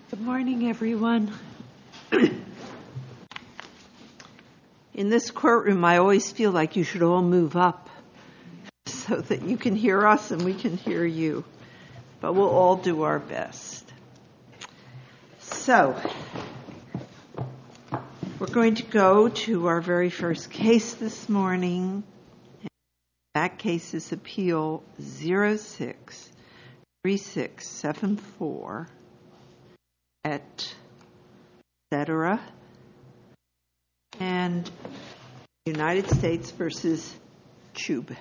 Good morning, everyone. In this courtroom, I always feel like you should all move up so that you can hear us and we can hear you. But we'll all do our best. So, we're going to go to our very first case this morning. That case is Appeal 063674. Et cetera, and United States versus Chube.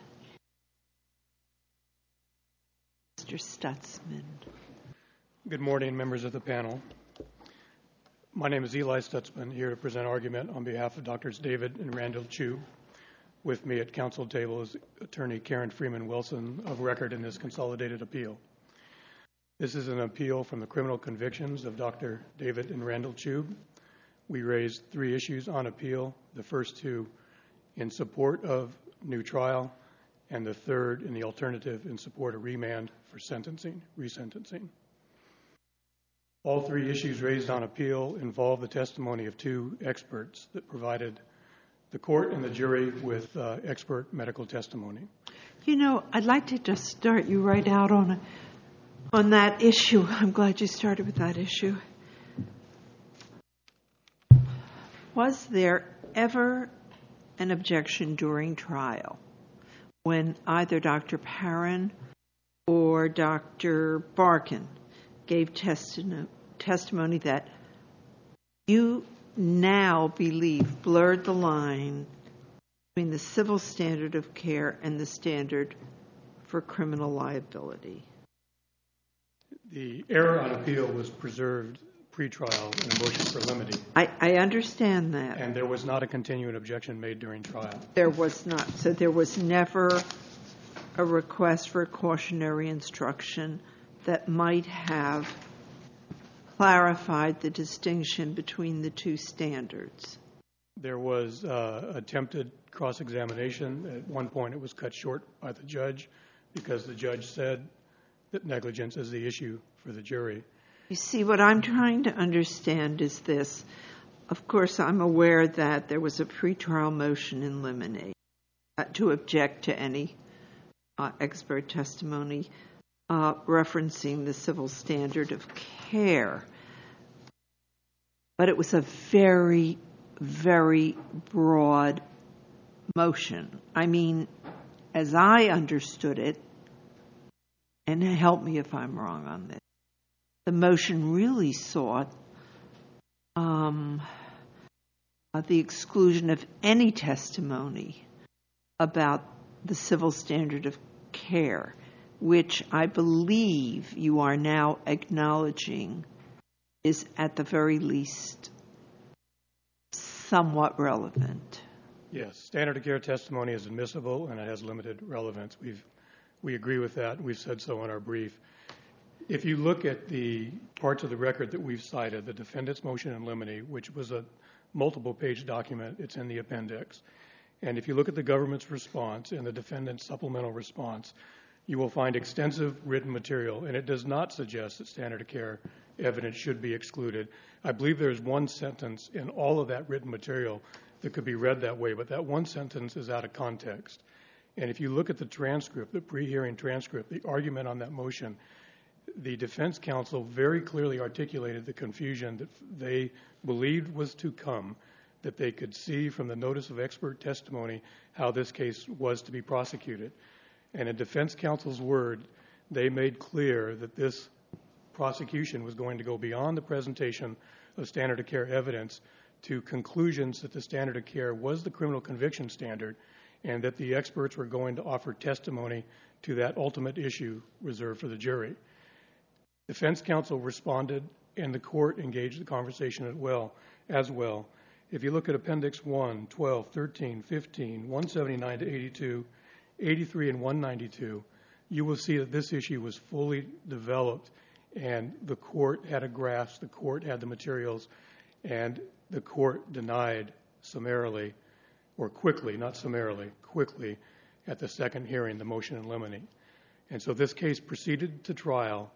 Mr. Stutzman. Good morning, members of the panel. My name is Eli Stutzman, here to present argument on behalf of Drs. David and Randall Chube. With me at council table is attorney Karen Freeman Wilson, of record in this consolidated appeal. This is an appeal from the criminal convictions of Dr. David and Randall Chube. We raised 3 issues on appeal, the first 2 in support of new trial, and the third in the alternative in support of remand for resentencing. All 3 issues raised on appeal involve the testimony of 2 experts that provided the court and the jury with expert medical testimony. You know, I'd like to just start you right out on that issue. I'm glad you started with that issue. Was there ever an objection during trial when either Dr. Parran or Dr. Barkin gave testimony that you now believe blurred the line between the civil standard of care and the standard for criminal liability? The error on appeal was preserved pre-trial in a motion for limine. I understand that. And there was not a continuing objection made during trial. There was not. So there was never a request for a cautionary instruction that might have clarified the distinction between the 2 standards. There was attempted cross-examination. At one point it was cut short by the judge because the judge said that negligence is the issue for the jury. You see, what I'm trying to understand is this. Of course, I'm aware that there was a pretrial motion in limine to object to any expert testimony referencing the civil standard of care. But it was a very, very broad motion. I mean, as I understood it, and help me if I'm wrong on this, the motion really sought the exclusion of any testimony about the civil standard of care, which I believe you are now acknowledging is at the very least somewhat relevant. Yes, standard of care testimony is admissible and it has limited relevance. We agree with that. We've said so in our brief. If you look at the parts of the record that we've cited, the defendant's motion in limine, which was a multiple-page document, it's in the appendix. And if you look at the government's response and the defendant's supplemental response, you will find extensive written material, and it does not suggest that standard of care evidence should be excluded. I believe there's one sentence in all of that written material that could be read that way, but that one sentence is out of context. And if you look at the transcript, the pre-hearing transcript, the argument on that motion, the defense counsel very clearly articulated the confusion that they believed was to come, that they could see from the notice of expert testimony how this case was to be prosecuted. And in defense counsel's word, they made clear that this prosecution was going to go beyond the presentation of standard of care evidence to conclusions that the standard of care was the criminal conviction standard and that the experts were going to offer testimony to that ultimate issue reserved for the jury. Defense counsel responded and the court engaged the conversation as well. If you look at Appendix 1, 12, 13, 15, 179 to 82, 83, and 192, you will see that this issue was fully developed and the court had a grasp, the court had the materials, and the court denied summarily, or quickly, not summarily, quickly at the second hearing, the motion in limine. And so this case proceeded to trial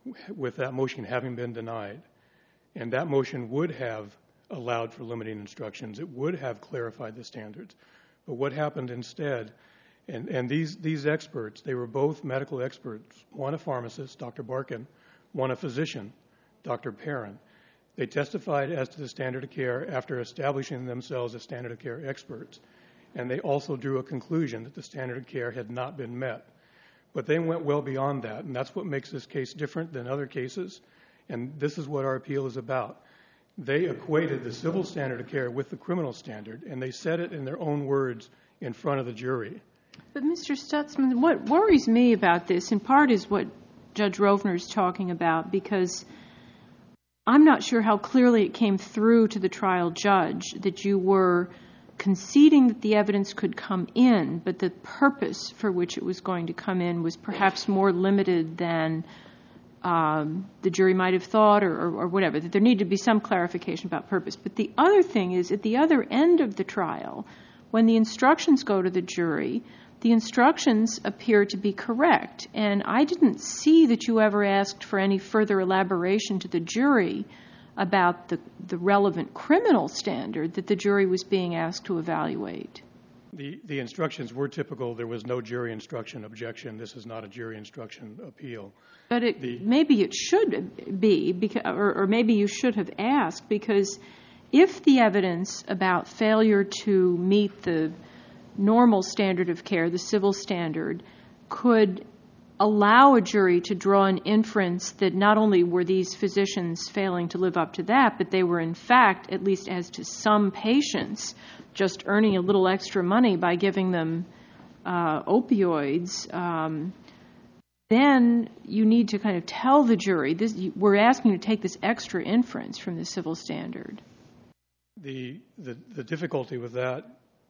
with that motion having been denied. And that motion would have allowed for limiting instructions. It would have clarified the standards. But what happened instead, and these experts, they were both medical experts, one a pharmacist, Dr. Barkin, one a physician, Dr. Perrin. They testified as to the standard of care after establishing themselves as standard of care experts. And they also drew a conclusion that the standard of care had not been met. But they went well beyond that, and that's what makes this case different than other cases. And this is what our appeal is about. They equated the civil standard of care with the criminal standard, and they said it in their own words in front of the jury. But Mr. Stutzman, what worries me about this, in part, is what Judge Rovner is talking about, because I'm not sure how clearly it came through to the trial judge that you were conceding that the evidence could come in, but the purpose for which it was going to come in was perhaps more limited than the jury might have thought or whatever, that there needed to be some clarification about purpose. But the other thing is, at the other end of the trial, when the instructions go to the jury, the instructions appear to be correct. And I didn't see that you ever asked for any further elaboration to the jury about the relevant criminal standard that the jury was being asked to evaluate. The instructions were typical. There was no jury instruction objection. This is not a jury instruction appeal. But maybe it should be, or maybe you should have asked, because if the evidence about failure to meet the normal standard of care, the civil standard, could allow a jury to draw an inference that not only were these physicians failing to live up to that, but they were in fact, at least as to some patients, just earning a little extra money by giving them opioids, then you need to kind of tell the jury, we're asking you to take this extra inference from the civil standard. The difficulty with that,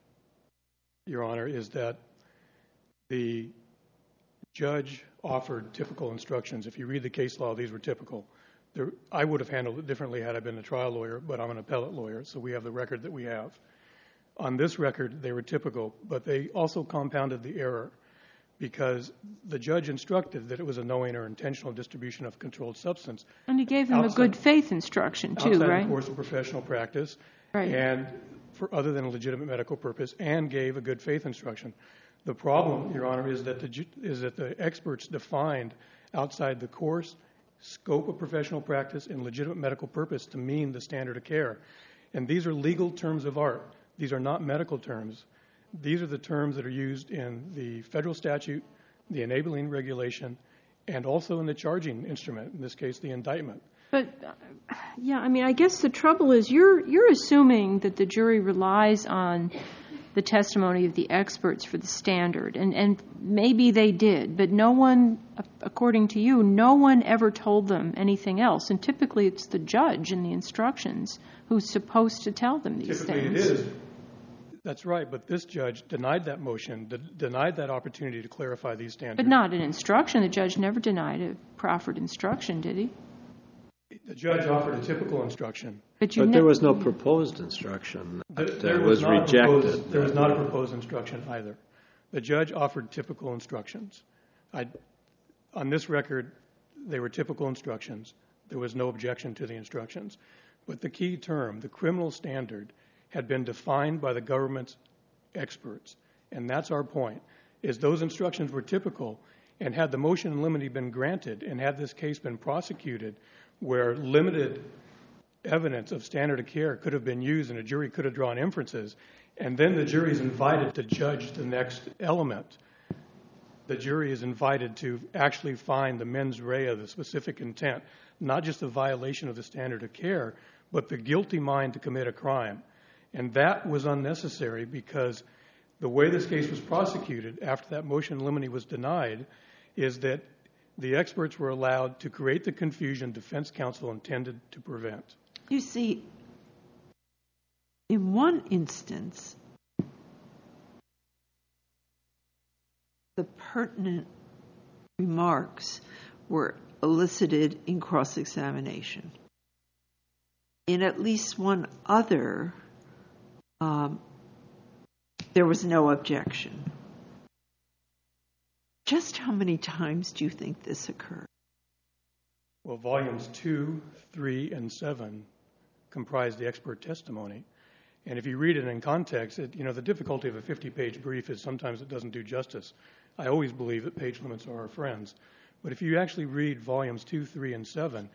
Your Honor, is that the judge offered typical instructions. If you read the case law, these were typical. I would have handled it differently had I been a trial lawyer, but I'm an appellate lawyer, so we have the record that we have. On this record, they were typical, but they also compounded the error because the judge instructed that it was a knowing or intentional distribution of controlled substance. And he gave them a good faith instruction, too, right? Outside the course of professional practice, right, and for other than a legitimate medical purpose, and gave a good faith instruction. The problem, Your Honor, is that the experts defined outside the course, scope of professional practice, and legitimate medical purpose to mean the standard of care. And these are legal terms of art. These are not medical terms. These are the terms that are used in the federal statute, the enabling regulation, and also in the charging instrument, in this case, the indictment. But, yeah, I mean, I guess the trouble is you're assuming that the jury relies on the testimony of the experts for the standard, and maybe they did, but no one, according to you, no one ever told them anything else. And typically it's the judge in the instructions who's supposed to tell them these things. Typically it is. That's right, but this judge denied that motion, denied that opportunity to clarify these standards. But not an instruction. The judge never denied a proffered instruction, did he? The judge offered a typical instruction. But there was no proposed instruction. There was rejected. There was not a proposed instruction either. The judge offered typical instructions. On this record, they were typical instructions. There was no objection to the instructions. But the key term, the criminal standard, had been defined by the government's experts. And that's our point, is those instructions were typical, and had the motion in limine been granted and had this case been prosecuted where limited evidence of standard of care could have been used and a jury could have drawn inferences, and then the jury is invited to judge the next element. The jury is invited to actually find the mens rea, the specific intent, not just the violation of the standard of care, but the guilty mind to commit a crime. And that was unnecessary because the way this case was prosecuted after that motion in limine was denied is that the experts were allowed to create the confusion defense counsel intended to prevent. You see, in one instance, the pertinent remarks were elicited in cross-examination. In at least one other, there was no objection. Just how many times do you think this occurred? Well, volumes 2, 3, and 7 comprise the expert testimony. And if you read it in context, the difficulty of a 50-page brief is sometimes it doesn't do justice. I always believe that page limits are our friends. But if you actually read volumes 2, 3, and 7,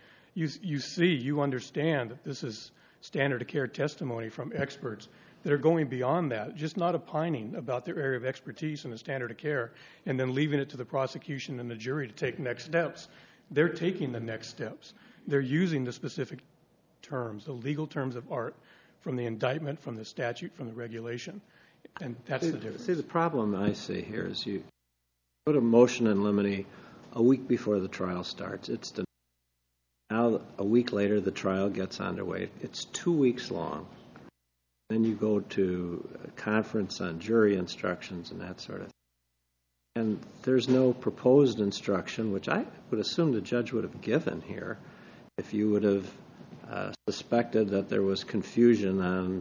you understand that this is standard of care testimony from experts that are going beyond that, just not opining about their area of expertise in the standard of care and then leaving it to the prosecution and the jury to take next steps. They're taking the next steps. They're using the specific terms, the legal terms of art, from the indictment, from the statute, from the regulation. And that's the difference. See, the problem I see here is you put a motion in limine a week before the trial starts. It's denied. Now, a week later, the trial gets underway. It's 2 weeks long. Then you go to a conference on jury instructions and that sort of thing. And there's no proposed instruction, which I would assume the judge would have given here if you would have suspected that there was confusion on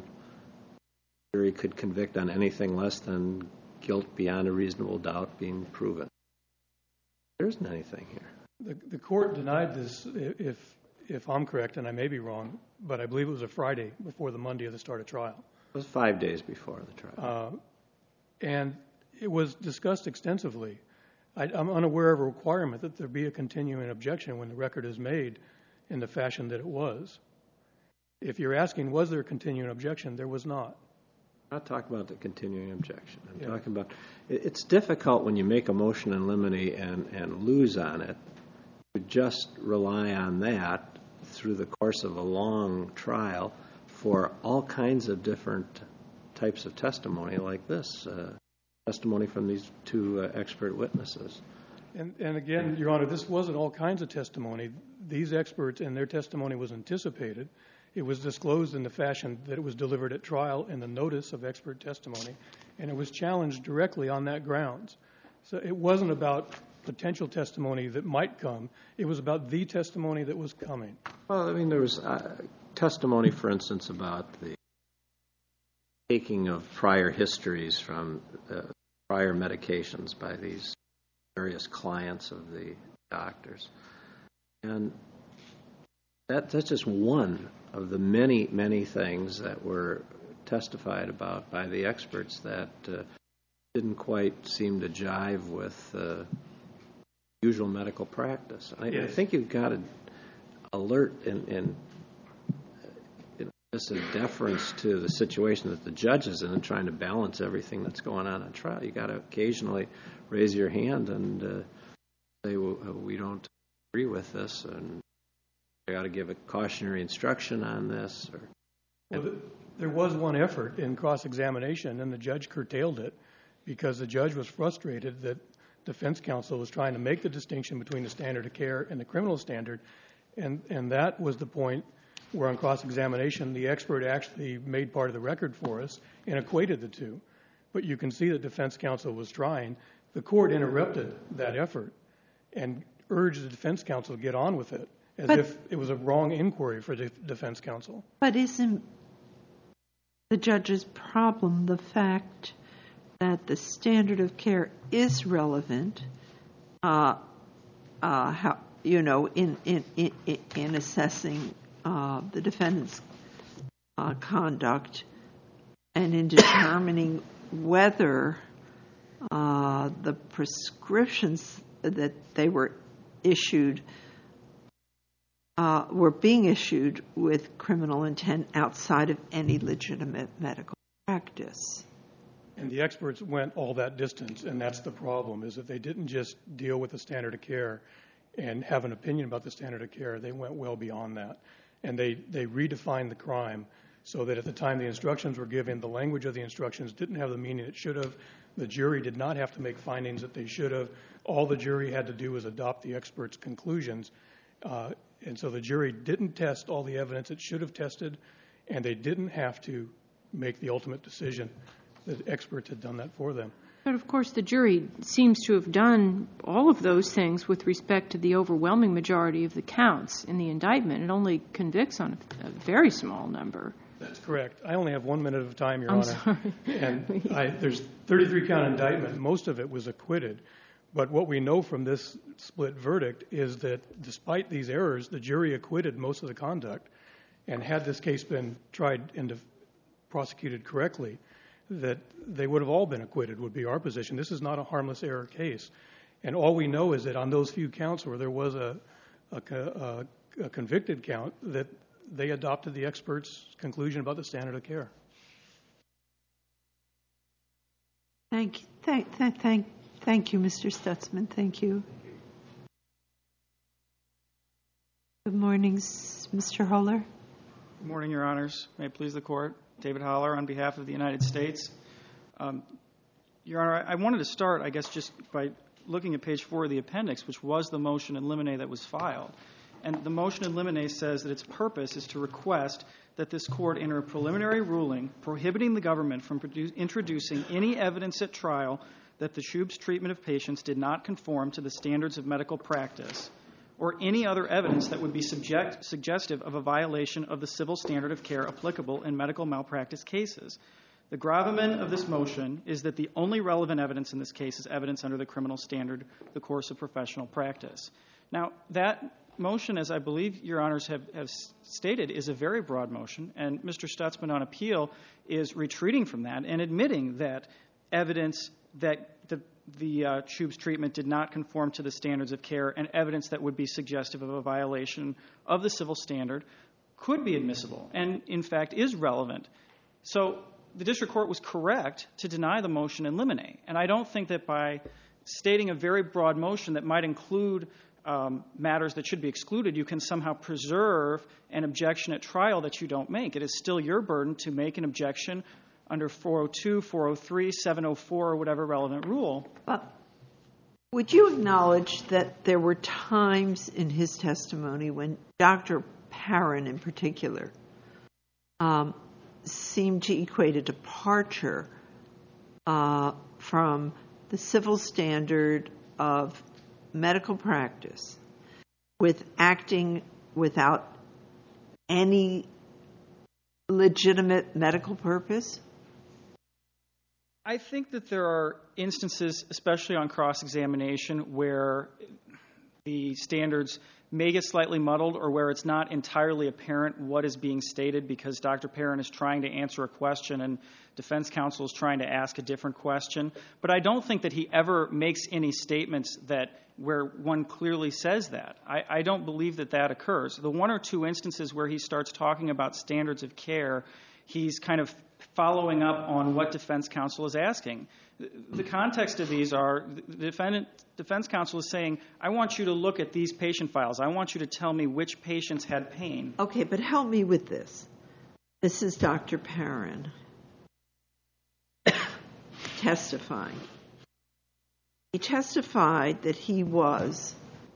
the jury could convict on anything less than guilt beyond a reasonable doubt being proven. There isn't anything here. The court denied this, if I'm correct, and I may be wrong, but I believe it was a Friday before the Monday of the start of trial. It was 5 days before the trial. And it was discussed extensively. I'm unaware of a requirement that there be a continuing objection when the record is made in the fashion that it was. If you're asking, was there a continuing objection, there was not. I'm not talking about the continuing objection. I'm talking about it's difficult when you make a motion in limine and lose on it to just rely on that through the course of a long trial for all kinds of different types of testimony like this, testimony from these two expert witnesses. And again, Your Honor, this wasn't all kinds of testimony. These experts and their testimony was anticipated. It was disclosed in the fashion that it was delivered at trial in the notice of expert testimony, and it was challenged directly on that grounds. So it wasn't about potential testimony that might come. It was about the testimony that was coming. Well, I mean, there was testimony, for instance, about the taking of prior histories from prior medications by these various clients of the doctors. And that's just one of the many, many things that were testified about by the experts that didn't quite seem to jive with usual medical practice. I think you've got to alert and just a deference to the situation that the judge is in and trying to balance everything that's going on at trial. You've got to occasionally raise your hand and say, we don't agree with this, and I got to give a cautionary instruction on this. Well, there was one effort in cross-examination, and the judge curtailed it because the judge was frustrated that defense counsel was trying to make the distinction between the standard of care and the criminal standard, and that was the point where on cross-examination the expert actually made part of the record for us and equated the two. But you can see that defense counsel was trying. The court interrupted that effort and urged the defense counsel to get on with it, as if it was a wrong inquiry for the defense counsel. But isn't the judge's problem the fact that the standard of care is relevant, in assessing the defendant's conduct and in determining whether the prescriptions that they were issued were being issued with criminal intent outside of any legitimate medical practice? And the experts went all that distance, and that's the problem, is that they didn't just deal with the standard of care and have an opinion about the standard of care. They went well beyond that. And they redefined the crime so that at the time the instructions were given, the language of the instructions didn't have the meaning it should have. The jury did not have to make findings that they should have. All the jury had to do was adopt the experts' conclusions. And so the jury didn't test all the evidence it should have tested, and they didn't have to make the ultimate decision. The experts had done that for them. But, of course, the jury seems to have done all of those things with respect to the overwhelming majority of the counts in the indictment. It only convicts on a very small number. That's correct. I only have 1 minute of time, Your I'm Honor. sorry. And there's 33-count indictment. Most of it was acquitted. But what we know from this split verdict is that despite these errors, the jury acquitted most of the conduct. And had this case been tried and prosecuted correctly, that they would have all been acquitted, would be our position. This is not a harmless error case. And all we know is that on those few counts where there was a convicted count, that they adopted the expert's conclusion about the standard of care. Thank you, Mr. Stutzman. Thank you. Good morning, Mr. Holler. Good morning, Your Honors. May it please the Court. David Holler on behalf of the United States. Your Honor, I wanted to start, I guess, just by looking at page 4 of the appendix, which was the motion in limine that was filed. And the motion in limine says that its purpose is to request that this Court enter a preliminary ruling prohibiting the government from introducing any evidence at trial that the Shub's treatment of patients did not conform to the standards of medical practice, or any other evidence that would be suggestive of a violation of the civil standard of care applicable in medical malpractice cases. The gravamen of this motion is that the only relevant evidence in this case is evidence under the criminal standard, the course of professional practice. Now, that motion, as I believe Your Honors have stated, is a very broad motion, and Mr. Stutzman on appeal is retreating from that and admitting that evidence that the Shub's treatment did not conform to the standards of care and evidence that would be suggestive of a violation of the civil standard could be admissible and, in fact, is relevant. So the district court was correct to deny the motion in limine, and I don't think that by stating a very broad motion that might include matters that should be excluded, you can somehow preserve an objection at trial that you don't make. It is still your burden to make an objection under 402, 403, 704, or whatever relevant rule. Would you acknowledge that there were times in his testimony when Dr. Parent in particular seemed to equate a departure from the civil standard of medical practice with acting without any legitimate medical purpose? I think that there are instances, especially on cross-examination, where the standards may get slightly muddled or where it's not entirely apparent what is being stated because Dr. Parent is trying to answer a question and defense counsel is trying to ask a different question. But I don't think that he ever makes any statements where one clearly says that. I don't believe that occurs. The one or two instances where he starts talking about standards of care, he's kind of following up on what defense counsel is asking. The context of these are the defense counsel is saying, I want you to look at these patient files. I want you to tell me which patients had pain. Okay, but help me with this. This is Dr. Parent testifying. He testified that he was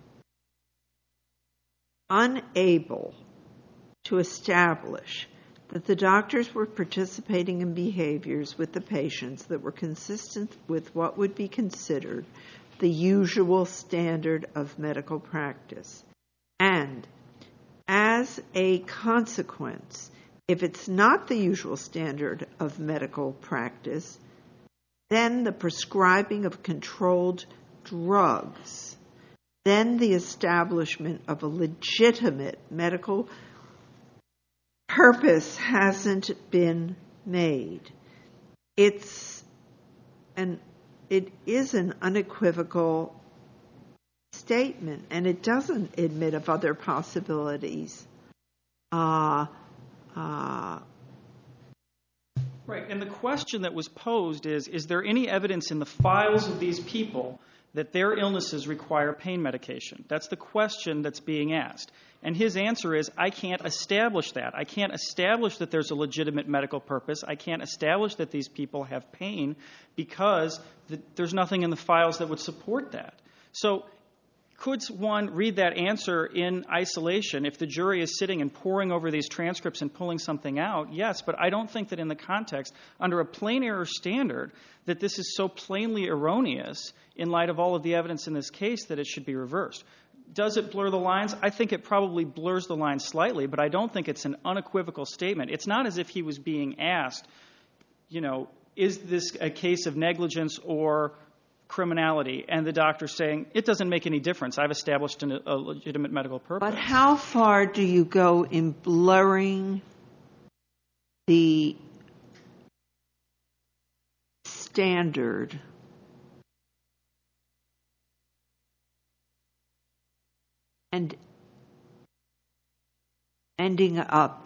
unable to establish that the doctors were participating in behaviors with the patients that were consistent with what would be considered the usual standard of medical practice. And as a consequence, if it's not the usual standard of medical practice, then the prescribing of controlled drugs, then the establishment of a legitimate medical purpose hasn't been made. It is an unequivocal statement, and it doesn't admit of other possibilities. Right, and the question that was posed is there any evidence in the files of these people that their illnesses require pain medication? That's the question that's being asked. And his answer is, I can't establish that. I can't establish that there's a legitimate medical purpose. I can't establish that these people have pain because there's nothing in the files that would support that. So could one read that answer in isolation if the jury is sitting and poring over these transcripts and pulling something out? Yes, but I don't think that in the context, under a plain error standard, that this is so plainly erroneous in light of all of the evidence in this case that it should be reversed. Does it blur the lines? I think it probably blurs the lines slightly, but I don't think it's an unequivocal statement. It's not as if he was being asked, is this a case of negligence or criminality, and the doctor saying, it doesn't make any difference. I've established a legitimate medical purpose. But how far do you go in blurring the standard and ending up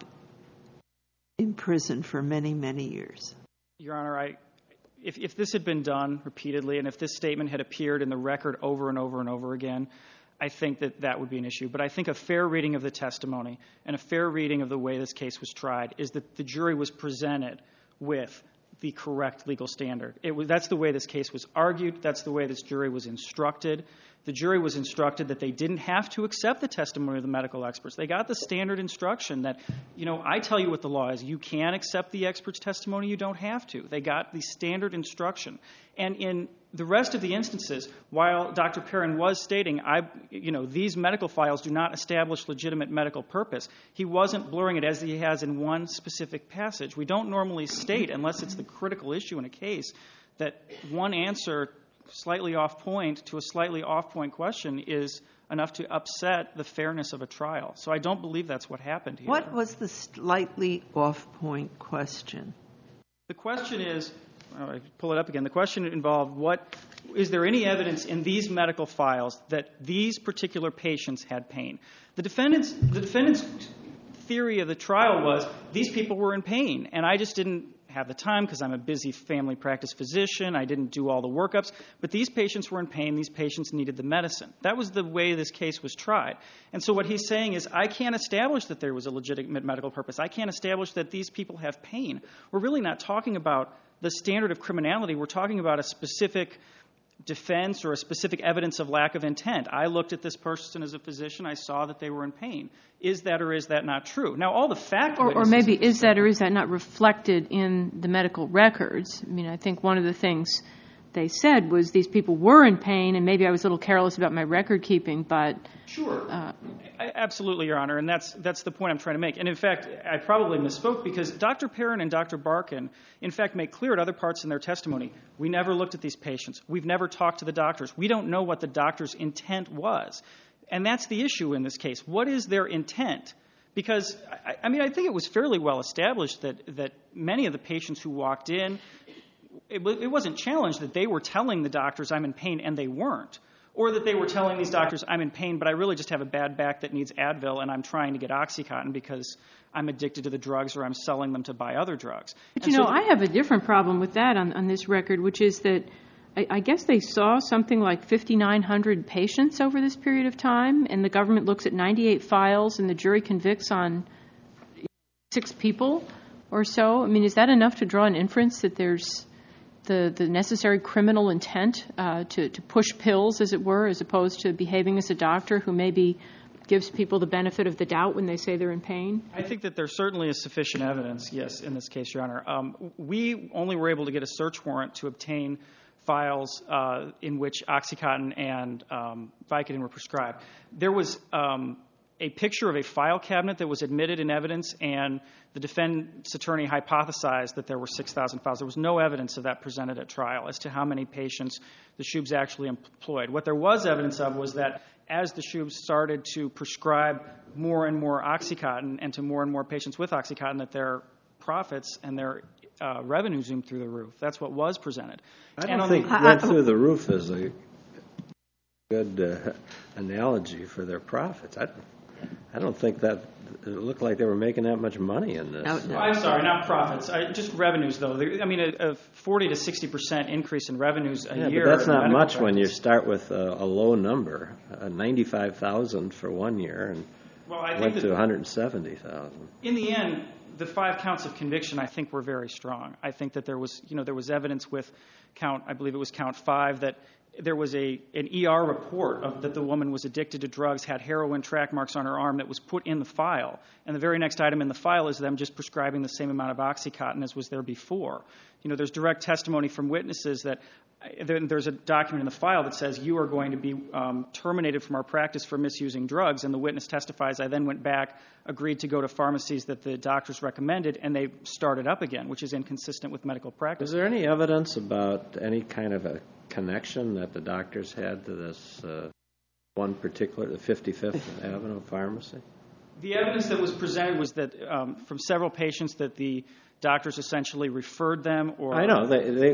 in prison for many, many years? Your Honor, if this had been done repeatedly and if this statement had appeared in the record over and over and over again, I think that would be an issue. But I think a fair reading of the testimony and a fair reading of the way this case was tried is that the jury was presented with the correct legal standard. That's the way this case was argued. That's the way this jury was instructed. The jury was instructed that they didn't have to accept the testimony of the medical experts. They got the standard instruction that, I tell you what the law is. You can accept the expert's testimony. You don't have to. They got the standard instruction. And in the rest of the instances, while Dr. Perrin was stating, these medical files do not establish legitimate medical purpose, he wasn't blurring it as he has in one specific passage. We don't normally state, unless it's the critical issue in a case, that one answer slightly off point to a slightly off point question is enough to upset the fairness of a trial. So I don't believe that's what happened here. What was the slightly off point question? The question is, I pull it up again. The question involved is there any evidence in these medical files that these particular patients had pain? The defendant's theory of the trial was these people were in pain, and I just didn't have the time because I'm a busy family practice physician. I didn't do all the workups. But these patients were in pain. These patients needed the medicine. That was the way this case was tried. And so what he's saying is I can't establish that there was a legitimate medical purpose. I can't establish that these people have pain. We're really not talking about the standard of criminality. We're talking about a specific defense or a specific evidence of lack of intent. I looked at this person as a physician. I saw that they were in pain. Is that or is that not true? Now, all the fact or maybe is that or is that not reflected in the medical records? I mean, I think one of the things they said was these people were in pain, and maybe I was a little careless about my record keeping, but... Sure. Absolutely, Your Honor, and that's the point I'm trying to make. And in fact, I probably misspoke because Dr. Perrin and Dr. Barkin, in fact, make clear at other parts in their testimony, we never looked at these patients. We've never talked to the doctors. We don't know what the doctor's intent was. And that's the issue in this case. What is their intent? Because, I think it was fairly well established that many of the patients who walked in, it wasn't challenged that they were telling the doctors I'm in pain and they weren't. Or that they were telling these doctors I'm in pain, but I really just have a bad back that needs Advil and I'm trying to get OxyContin because I'm addicted to the drugs or I'm selling them to buy other drugs. But I have a different problem with that on this record, which is that I guess they saw something like 5,900 patients over this period of time, and the government looks at 98 files and the jury convicts on 6 people or so. I mean, is that enough to draw an inference that there's the necessary criminal intent to push pills, as it were, as opposed to behaving as a doctor who maybe gives people the benefit of the doubt when they say they're in pain? I think that there certainly is sufficient evidence, yes, in this case, Your Honor. We only were able to get a search warrant to obtain files in which OxyContin and Vicodin were prescribed. There was a picture of a file cabinet that was admitted in evidence, and the defendant's attorney hypothesized that there were 6,000 files. There was no evidence of that presented at trial as to how many patients the Shubes actually employed. What there was evidence of was that as the Shubes started to prescribe more and more OxyContin and to more and more patients with OxyContin, that their profits and their revenue zoomed through the roof. That's what was presented. I don't think went through the roof is a good analogy for their profits. I don't think that it looked like they were making that much money in this. No. I'm sorry, not profits. Just revenues, though. A 40 to 60% increase in revenues a year. But that's not much when you start with a low number, 95,000 for 1 year, and went to 170,000. In the end, the 5 counts of conviction, I think, were very strong. I think that there was evidence with I believe it was count 5, that there was an ER report that the woman was addicted to drugs, had heroin track marks on her arm that was put in the file. And the very next item in the file is them just prescribing the same amount of OxyContin as was there before. There's direct testimony from witnesses that there's a document in the file that says you are going to be terminated from our practice for misusing drugs. And the witness testifies, I then went back, agreed to go to pharmacies that the doctors recommended, and they started up again, which is inconsistent with medical practice. Is there any evidence about any kind of a connection that the doctors had to this one particular, the 55th Avenue Pharmacy? The evidence that was presented was that from several patients that the doctors essentially referred them or... I know.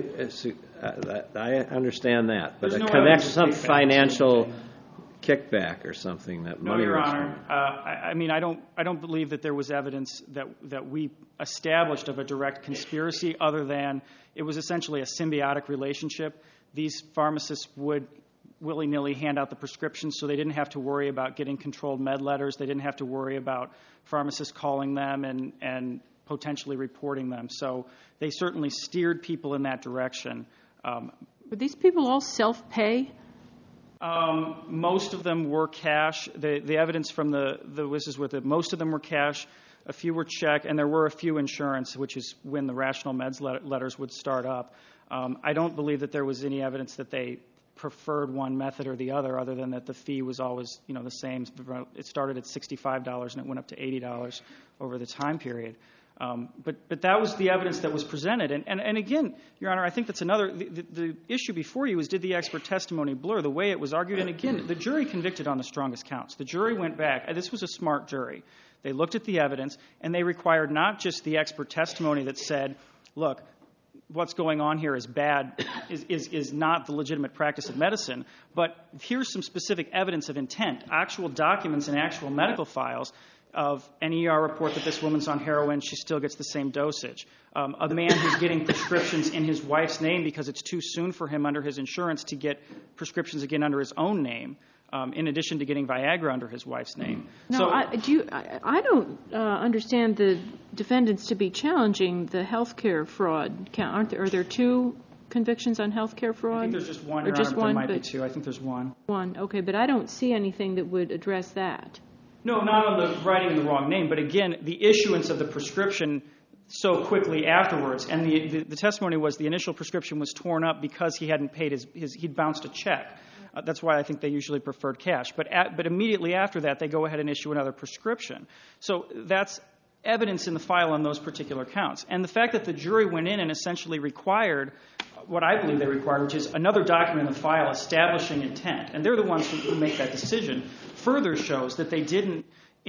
I understand that. But There's a no connection, some evidence financial kickback or something that No, money Your was... Honor. I mean, I don't believe that there was evidence that we established of a direct conspiracy other than it was essentially a symbiotic relationship. These pharmacists would willy-nilly hand out the prescriptions, so they didn't have to worry about getting controlled med letters. They didn't have to worry about pharmacists calling them and potentially reporting them. So they certainly steered people in that direction. Were these people all self-pay? Most of them were cash. The evidence from the witnesses was that most of them were cash, a few were check, and there were a few insurance, which is when the rational meds letters would start up. I don't believe that there was any evidence that they preferred one method or the other than that the fee was always, the same. It started at $65 and it went up to $80 over the time period. But that was the evidence that was presented. And again, Your Honor, I think that's another, the issue before you is did the expert testimony blur the way it was argued? And again, the jury convicted on the strongest counts. The jury went back. This was a smart jury. They looked at the evidence and they required not just the expert testimony that said, look, what's going on here is bad, is not the legitimate practice of medicine, but here's some specific evidence of intent, actual documents and actual medical files of an ER report that this woman's on heroin, she still gets the same dosage. A man who's getting prescriptions in his wife's name because it's too soon for him under his insurance to get prescriptions again under his own name, in addition to getting Viagra under his wife's name. No, so, I don't understand the defendants to be challenging the health care fraud count. Are there two convictions on health care fraud? I think there's just one, Your Honor, but there might be two. I think there's one. One, okay, but I don't see anything that would address that. No, not on the writing the wrong name, but again, the issuance of the prescription so quickly afterwards, and the testimony was the initial prescription was torn up because he hadn't paid he'd bounced a check. That's why I think they usually preferred cash. But immediately after that, they go ahead and issue another prescription. So that's evidence in the file on those particular counts. And the fact that the jury went in and essentially required what I believe they required, which is another document in the file establishing intent, and they're the ones who make that decision, further shows that they didn't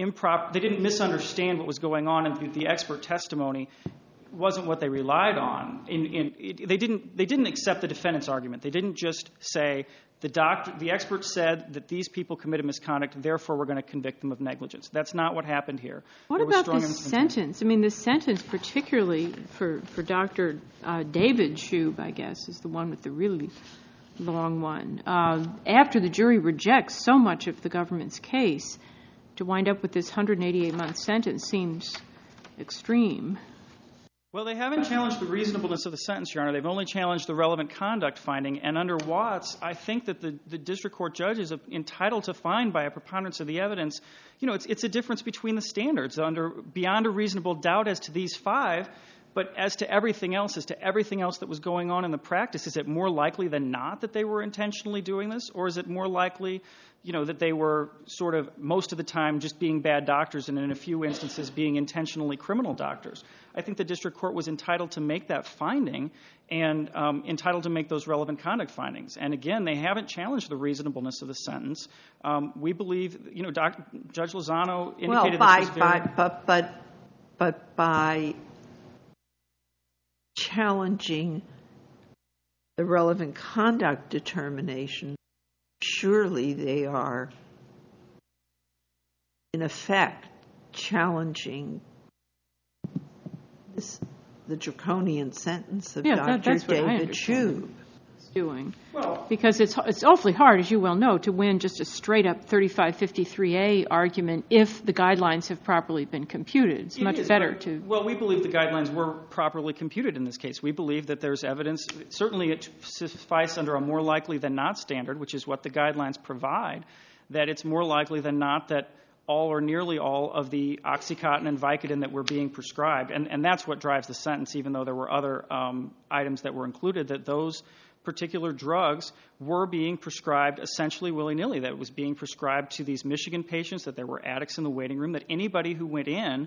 misunderstand what was going on, and the expert testimony wasn't what they relied on. They didn't accept the defendant's argument. They didn't just say the expert said that these people committed misconduct, therefore we're going to convict them of negligence. That's not what happened here. What about this sentence? I mean, this sentence, particularly for Dr. David Shube, I guess, is the one with the really long one. After the jury rejects so much of the government's case, to wind up with this 188-month sentence seems extreme. Well, they haven't challenged the reasonableness of the sentence, Your Honor. They've only challenged the relevant conduct finding. And under Watts, I think that the district court judge is entitled to find by a preponderance of the evidence. It's a difference between the standards. Beyond a reasonable doubt as to these five, but as to everything else that was going on in the practice, is it more likely than not that they were intentionally doing this? Or is it more likely, that they were sort of most of the time just being bad doctors and in a few instances being intentionally criminal doctors? I think the district court was entitled to make that finding and entitled to make those relevant conduct findings. And again, they haven't challenged the reasonableness of the sentence. We believe, Judge Lozano indicated this was very... But by challenging the relevant conduct determination, surely they are, in effect, challenging the draconian sentence of Dr. David Shube. Doing. Because it's awfully hard, as you well know, to win just a straight-up 3553A argument if the guidelines have properly been computed. It's much better to... Well, we believe the guidelines were properly computed in this case. We believe that there's evidence, certainly it suffices under a more likely than not standard, which is what the guidelines provide, that it's more likely than not that all or nearly all of the OxyContin and Vicodin that were being prescribed, and that's what drives the sentence, even though there were other items that were included, that those particular drugs were being prescribed essentially willy-nilly, that it was being prescribed to these Michigan patients, that there were addicts in the waiting room, that anybody who went in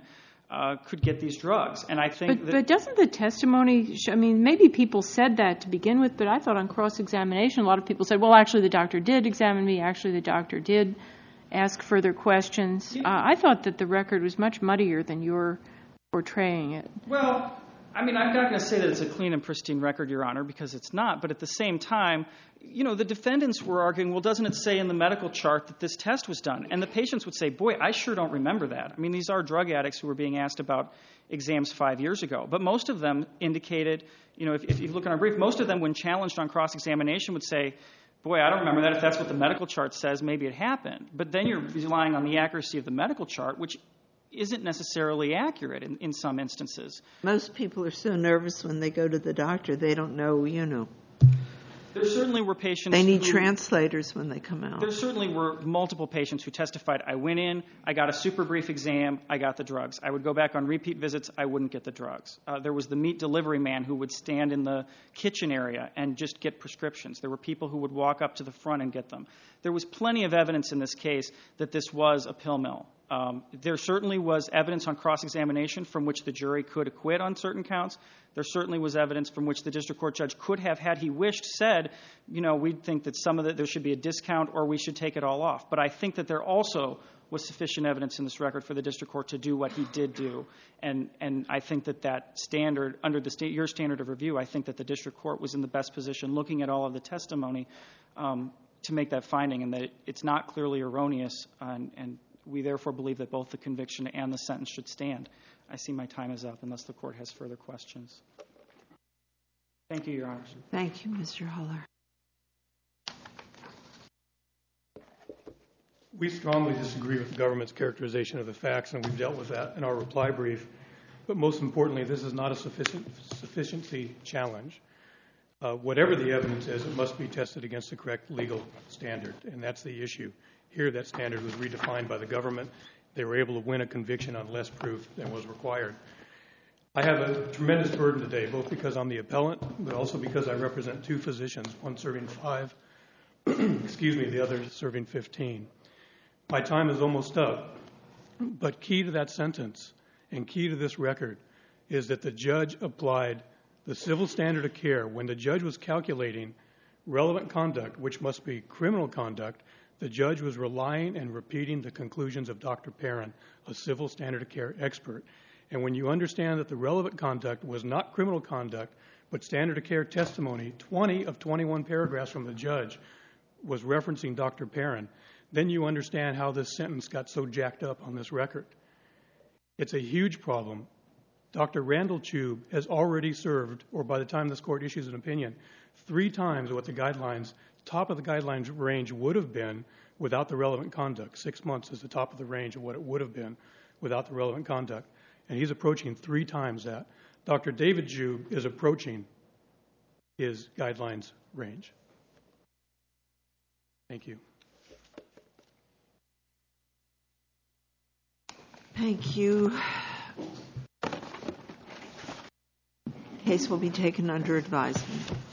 could get these drugs. And I think But doesn't the testimony, maybe people said that to begin with, but I thought on cross-examination a lot of people said, well, actually the doctor did examine me, actually the doctor did ask further questions. I thought that the record was much muddier than you're portraying it. Well, I'm not going to say that it's a clean and pristine record, Your Honor, because it's not. But at the same time, the defendants were arguing, well, doesn't it say in the medical chart that this test was done? And the patients would say, boy, I sure don't remember that. These are drug addicts who were being asked about exams 5 years ago. But most of them indicated, if you look in our brief, most of them, when challenged on cross-examination, would say, boy, I don't remember that. If that's what the medical chart says, maybe it happened. But then you're relying on the accuracy of the medical chart, which isn't necessarily accurate in some instances. Most people are so nervous when they go to the doctor, they don't know, There certainly were patients They need translators when they come out. There certainly were multiple patients who testified, I went in, I got a super brief exam, I got the drugs. I would go back on repeat visits, I wouldn't get the drugs. There was the meat delivery man who would stand in the kitchen area and just get prescriptions. There were people who would walk up to the front and get them. There was plenty of evidence in this case that this was a pill mill. There certainly was evidence on cross-examination from which the jury could acquit on certain counts. There certainly was evidence from which the district court judge could have, had he wished, said, we think that some of it, there should be a discount or we should take it all off. But I think that there also was sufficient evidence in this record for the district court to do what he did do. And I think that standard, under your standard of review, I think that the district court was in the best position looking at all of the testimony to make that finding, and that it's not clearly erroneous, and we therefore believe that both the conviction and the sentence should stand. I see my time is up unless the court has further questions. Thank you, Your Honor. Thank you, Mr. Haller. We strongly disagree with the government's characterization of the facts, and we've dealt with that in our reply brief. But most importantly, this is not a sufficiency challenge. Whatever the evidence is, it must be tested against the correct legal standard, and that's the issue. Here, that standard was redefined by the government. They were able to win a conviction on less proof than was required. I have a tremendous burden today, both because I'm the appellant, but also because I represent two physicians, one serving 5, the other serving 15. My time is almost up, but key to that sentence and key to this record is that the judge applied the civil standard of care. When the judge was calculating relevant conduct, which must be criminal conduct, the judge was relying and repeating the conclusions of Dr. Perrin, a civil standard of care expert. And when you understand that the relevant conduct was not criminal conduct, but standard of care testimony, 20 of 21 paragraphs from the judge was referencing Dr. Perrin, then you understand how this sentence got so jacked up on this record. It's a huge problem. Dr. Randall Chube has already served, or by the time this court issues an opinion, 3 times what the guidelines, top of the guidelines range would have been without the relevant conduct. 6 months is the top of the range of what it would have been without the relevant conduct. And he's approaching 3 times that. Dr. David Chube is approaching his guidelines range. Thank you. Thank you. Case will be taken under advisement.